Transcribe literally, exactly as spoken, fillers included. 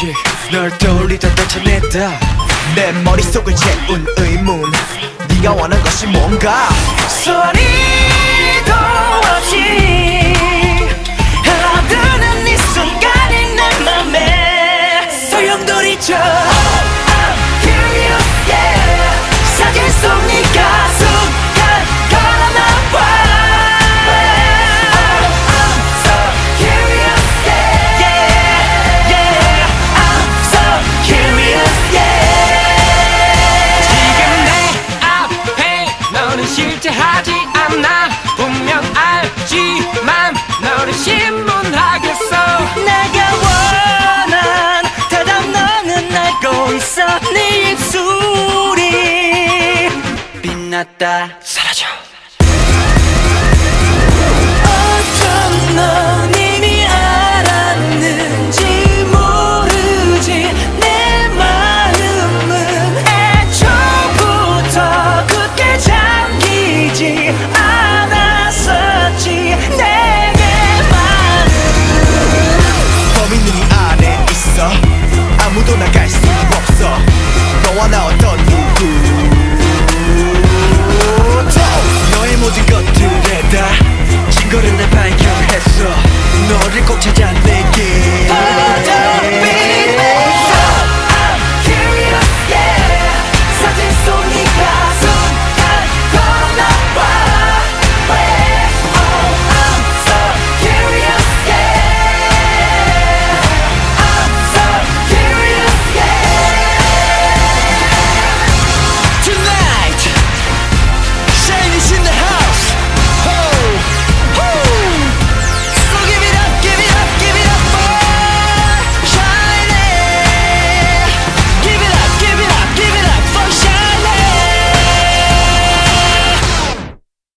가끔씩 널 떠올리다 되찾는다. 내 머릿속을 채운 의문, 네가 원한 것이 뭔가. 소리도 없이 흘러드는 이 순간이 내 맘에 소용돌이쳐. 사진 속 네가 순간 걸어나와. I'm so curious, yeah, yeah, yeah. I'm so curious, yeah. 지금 내 앞에 너는 실제 하지 않아. 분명 알지만 너를 신문하겠어. 내가 원한 대답 너는 알고 있어. 네 입술이 빛났다 사라져.